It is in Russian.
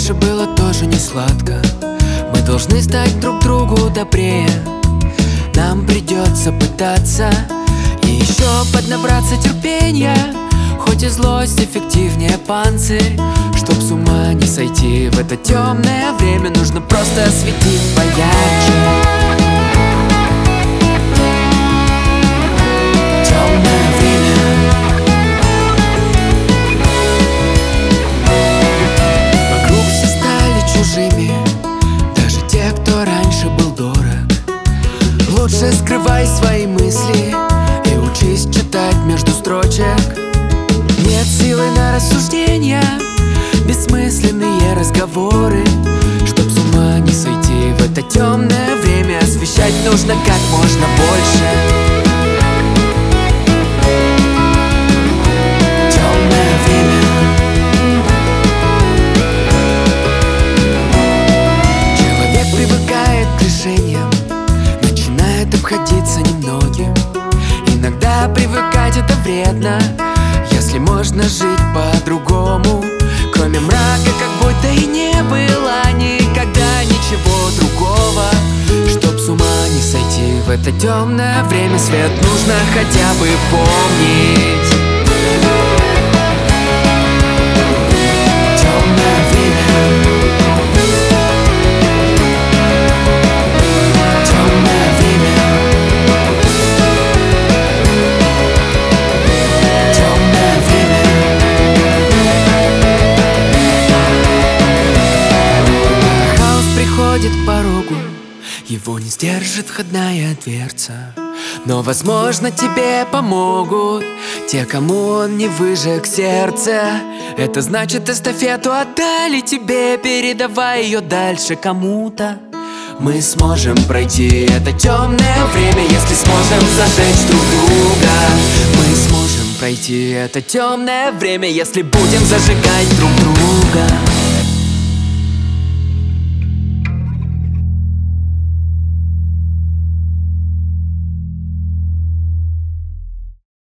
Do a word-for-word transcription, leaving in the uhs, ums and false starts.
раньше было тоже не сладко. Мы должны стать друг другу добрее. Нам придется пытаться и еще поднабраться терпения. Хоть и злость эффективнее панцирь. Чтоб с ума не сойти в это темное время, нужно просто осветить поярче. Темное время. Вокруг все стали чужими, даже те, кто раньше был дорог. Лучше скрывай свои мысли и учись читать между строчек. Нет силы на рассуждения, бессмысленные разговоры. Чтоб с ума не сойти в это темное время, освещать нужно как можно больше. Темное время. Человек привыкает к решениям, начинает обходиться немногим. Иногда привыкать это вредно, если можно жить по-другому. Кроме мрака, как будто и не было никогда ничего другого. Чтоб с ума не сойти в это темное время, свет нужно хотя бы помнить. Темное время. Темное время. Темное время. Хаос приходит к порогу, его не сдержит входная дверца. Но, возможно, тебе помогут те, кому он не выжег сердце. Это значит, эстафету отдали тебе, передавай ее дальше кому-то. Мы сможем пройти это темное время, если сможем зажечь друг друга. Мы сможем пройти это темное время, если будем зажигать друг друга.